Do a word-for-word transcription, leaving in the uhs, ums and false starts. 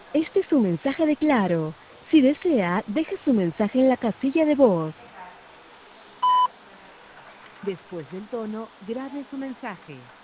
Este es un mensaje de Claro. Si desea, deje su mensaje en la casilla de voz. Después del tono, grabe su mensaje.